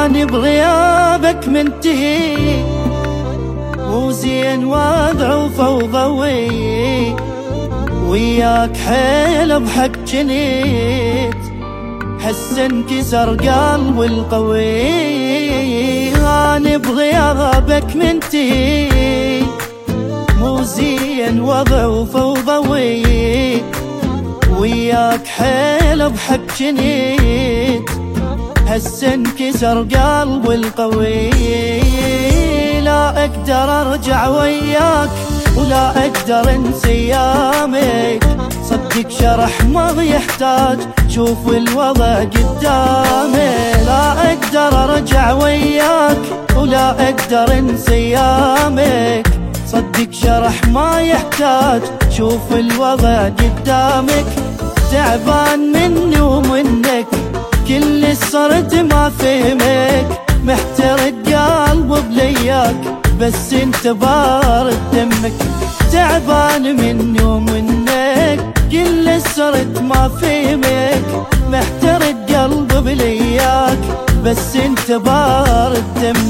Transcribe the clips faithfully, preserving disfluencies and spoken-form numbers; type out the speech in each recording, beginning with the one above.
اني بغيابك منتهي، مو زين وضع وفوضوي، وياك حيل بحق جنيت هسه انكسر قلب القوي. اني بغيابك منتهي، مو زين وضع وفوضوي، وياك حيل بحق جنيت هسه انكسر قلب القوي. لا اقدر ارجع وياك ولا اقدر انسى ايامك، صدق شرح ما يحتاج شوف الوضع قدامي. لا اقدر ارجع وياك ولا اقدر انسى ايامك، صدق شرح ما يحتاج شوف الوضع قدامك. تعبان مني ومنك كل صرت ما فهمك، محترق قلب بلياك بس انت بارد دمك. تعبان مني ومنك كل صرت ما فهمك، محترق قلب بلياك بس انت بارد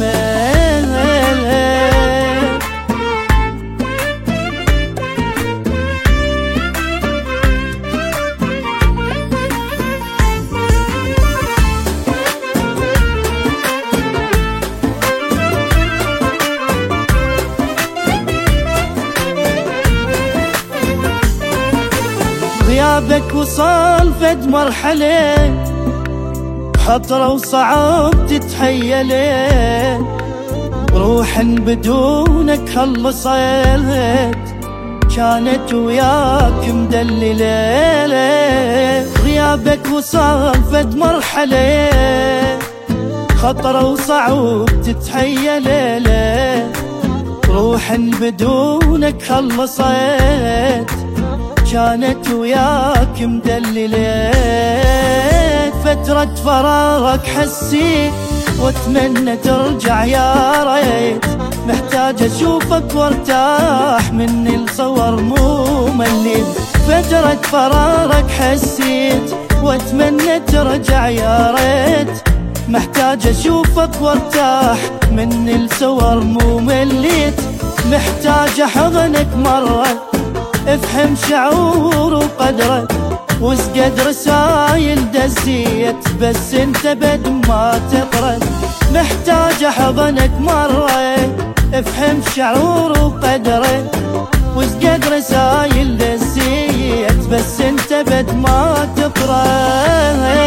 دمك. غيابك وصل فد مرحلة خطرة وصعب تتحيله، روحا بدونك خلصت كانت وياك مدللة. غيابك وصل فد مرحلة خطرة وصعب تتحيله، روحا بدونك خلصت كانت وياك مدللة. فترة فراغك حسيت واتمنى ترجع يا ريت، محتاج اشوفك وارتاح من الصور مو مليت. فترة فراغك حسيت واتمنى ترجع يا ريت، محتاج اشوفك وارتاح من الصور مو مليت. محتاج احضنك مرة افهم شعور وقدره، وسقد رسايل دزيت بس انت بد ما تطرد. محتاج احضنك مرة افهم شعور وقدره، وسقد رسايل دزيت بس انت بد ما تطرد.